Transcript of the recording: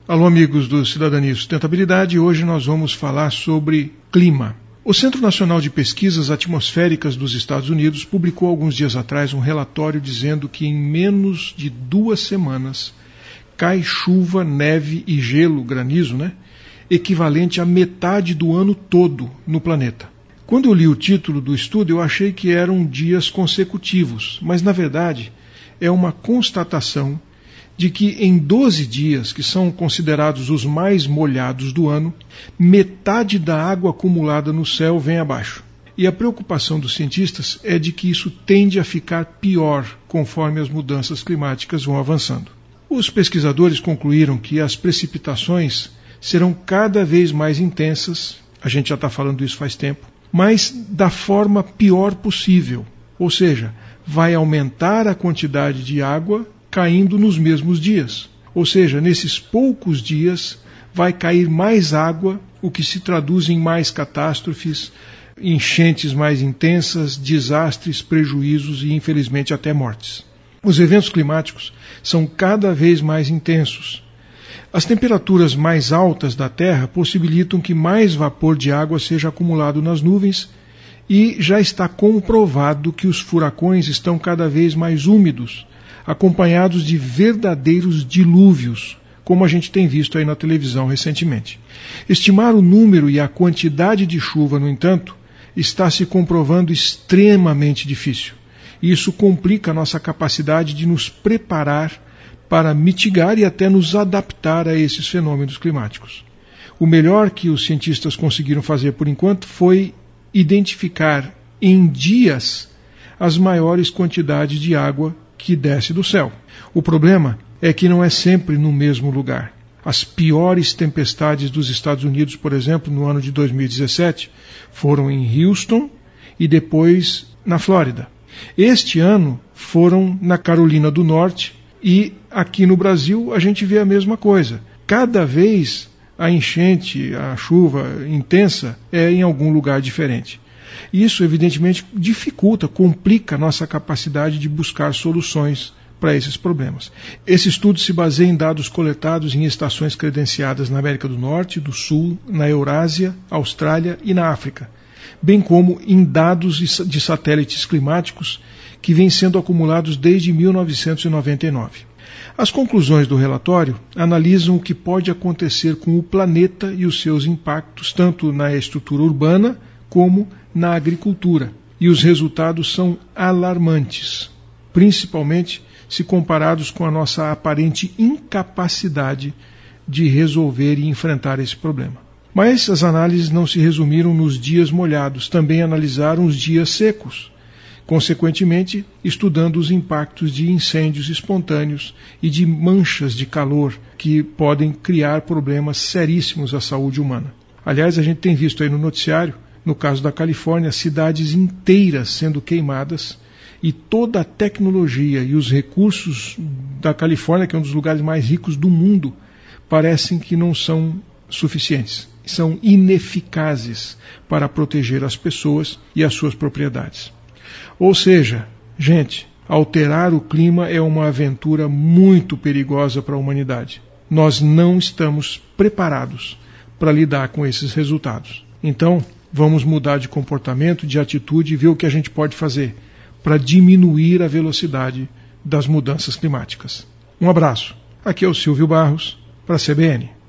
Alô, amigos do Cidadania e Sustentabilidade. Hoje nós vamos falar sobre clima. O Centro Nacional de Pesquisas Atmosféricas dos Estados Unidos publicou alguns dias atrás um relatório dizendo que em menos de 2 semanas cai chuva, neve e gelo, granizo, equivalente à metade do ano todo no planeta. Quando eu li o título do estudo, eu achei que eram dias consecutivos, mas na verdade é uma constatação de que em 12 dias, que são considerados os mais molhados do ano, metade da água acumulada no céu vem abaixo. E a preocupação dos cientistas é de que isso tende a ficar pior conforme as mudanças climáticas vão avançando. Os pesquisadores concluíram que as precipitações serão cada vez mais intensas, a gente já está falando isso faz tempo, mas da forma pior possível, ou seja, vai aumentar a quantidade de água caindo nos mesmos dias. Ou seja, nesses poucos dias vai cair mais água, o que se traduz em mais catástrofes, enchentes mais intensas, desastres, prejuízos e, infelizmente, até mortes. Os eventos climáticos são cada vez mais intensos. As temperaturas mais altas da Terra possibilitam que mais vapor de água seja acumulado nas nuvens e já está comprovado que os furacões estão cada vez mais úmidos, acompanhados de verdadeiros dilúvios, como a gente tem visto aí na televisão recentemente. Estimar o número e a quantidade de chuva, no entanto, está se comprovando extremamente difícil. E isso complica a nossa capacidade de nos preparar para mitigar e até nos adaptar a esses fenômenos climáticos. O melhor que os cientistas conseguiram fazer por enquanto foi identificar em dias as maiores quantidades de água que desce do céu. O problema é que não é sempre no mesmo lugar. As piores tempestades dos Estados Unidos, por exemplo, no ano de 2017, foram em Houston e depois na Flórida. Este ano foram na Carolina do Norte e aqui no Brasil a gente vê a mesma coisa. Cada vez a enchente, a chuva intensa é em algum lugar diferente. Isso, evidentemente, dificulta, complica a nossa capacidade de buscar soluções para esses problemas. Esse estudo se baseia em dados coletados em estações credenciadas na América do Norte, do Sul, na Eurásia, Austrália e na África, bem como em dados de satélites climáticos que vêm sendo acumulados desde 1999. As conclusões do relatório analisam o que pode acontecer com o planeta e os seus impactos, tanto na estrutura urbana como na agricultura. E os resultados são alarmantes, principalmente se comparados com a nossa aparente incapacidade de resolver e enfrentar esse problema. Mas as análises não se resumiram nos dias molhados, também analisaram os dias secos, consequentemente estudando os impactos de incêndios espontâneos e de manchas de calor que podem criar problemas seríssimos à saúde humana. Aliás, a gente tem visto aí no noticiário, no caso da Califórnia, cidades inteiras sendo queimadas e toda a tecnologia e os recursos da Califórnia, que é um dos lugares mais ricos do mundo, parecem que não são suficientes, são ineficazes para proteger as pessoas e as suas propriedades. Ou seja, gente, alterar o clima é uma aventura muito perigosa para a humanidade. Nós não estamos preparados para lidar com esses resultados. Então, vamos mudar de comportamento, de atitude e ver o que a gente pode fazer para diminuir a velocidade das mudanças climáticas. Um abraço. Aqui é o Silvio Barros, para a CBN.